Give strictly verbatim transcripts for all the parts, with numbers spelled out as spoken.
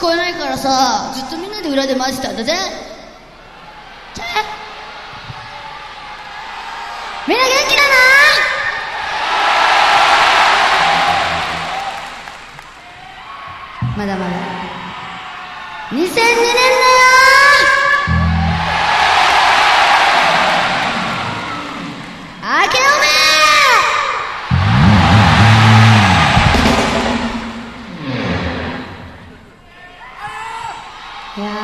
こえないからさ、ずっとみんなで裏で待ってたんだぜ。じゃあみんな元気だな。まだまだにせんにねんだよ。明けおめ。いや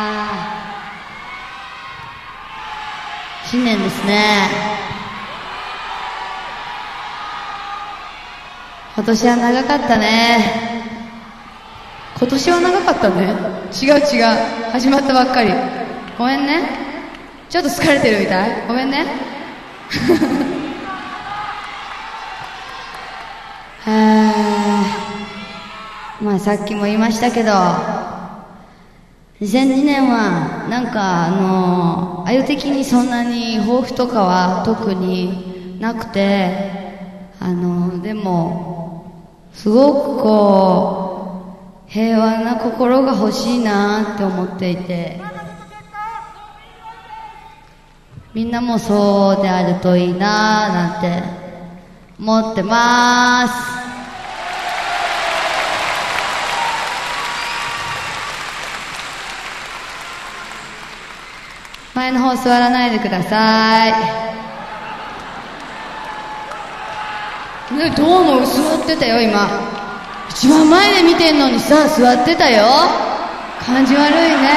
ー、新年ですね。今年は長かったね。今年は長かったね。違う違う、始まったばっかり。ごめんね、ちょっと疲れてるみたい。ごめんね。はー、まあさっきも言いましたけど、にせんにねんはなんかあのあゆ的にそんなに抱負とかは特になくて、あのでもすごくこう平和な心が欲しいなって思っていて、みんなもそうであるといいななんて思ってまーす。前の方座らないでくださいね。どうも座ってたよ。今一番前で見てんのにさ、座ってたよ。感じ悪いね。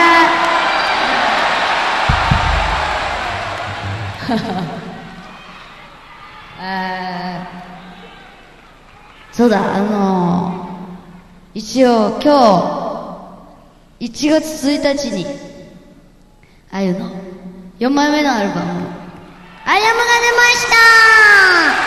あ、そうだ、あの一応今日いちがつついたちにあゆのよんまいめのアルバム「アイアム」が出ました。